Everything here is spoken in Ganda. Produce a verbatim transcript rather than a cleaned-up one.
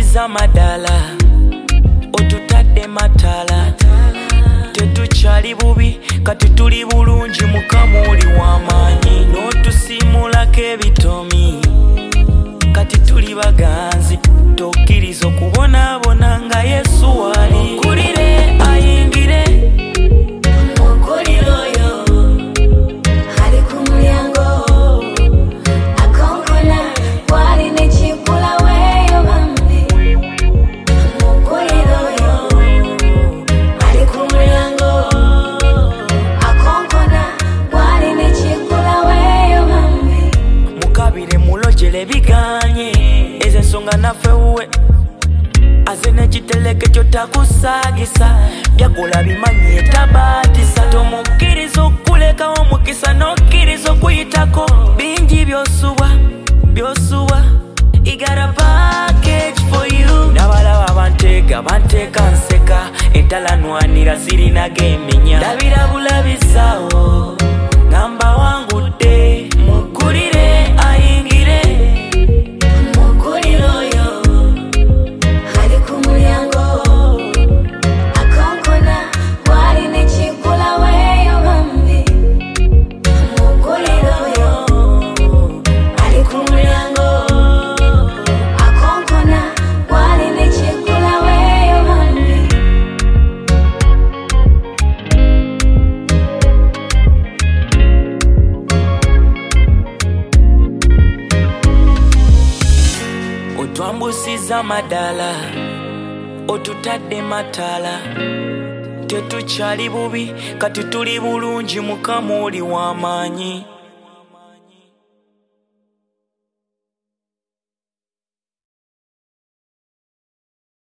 Otwambusiza madala, otutadde matala. Tetukyali bubi, kati tuli bulungi, Mukama oli w'amaanyi. N'otusiimulako ebitomi, kati tuli baganzi. Tokkiriza okubonaabona nga Yesu wali. Mukulire ayingire, Mukulire oyo ali ku mulyango, akonkona bw'ali ne kikula weeyo bambi. Mukulire oyo ali ku mulyango, akonkona bw'ali ne kikula weeyo bambi. mukabire mulojere biganye, ezo ensonga naffe wuwe. Aze n'ekiteleke kyotakusaagisa, byakola bimanye tabaatisa. Tomukkiriza okulekawo omukisa, n'okkiriza okuyitako. Bingi by'osuba, by'osuba. He got a package for you. N'abalaba banteeka, banteeka nseka. Entalanwanira zirinaga eminya. Ndabira bulabisaawo, ngamba wangudde. Mukulire ayingire, Mukulire oyo ali ku mulyango, akonkona bw'ali ne kikula weeyo bambi. Mukulire oyo ali ku mulyango, akonkona bw'ali ne kikula weeyo bambi. Otwambusiza madala, otutadde matala. Tetukyali bubi, kati tuli bulungi, Mukama oli w'amaanyi.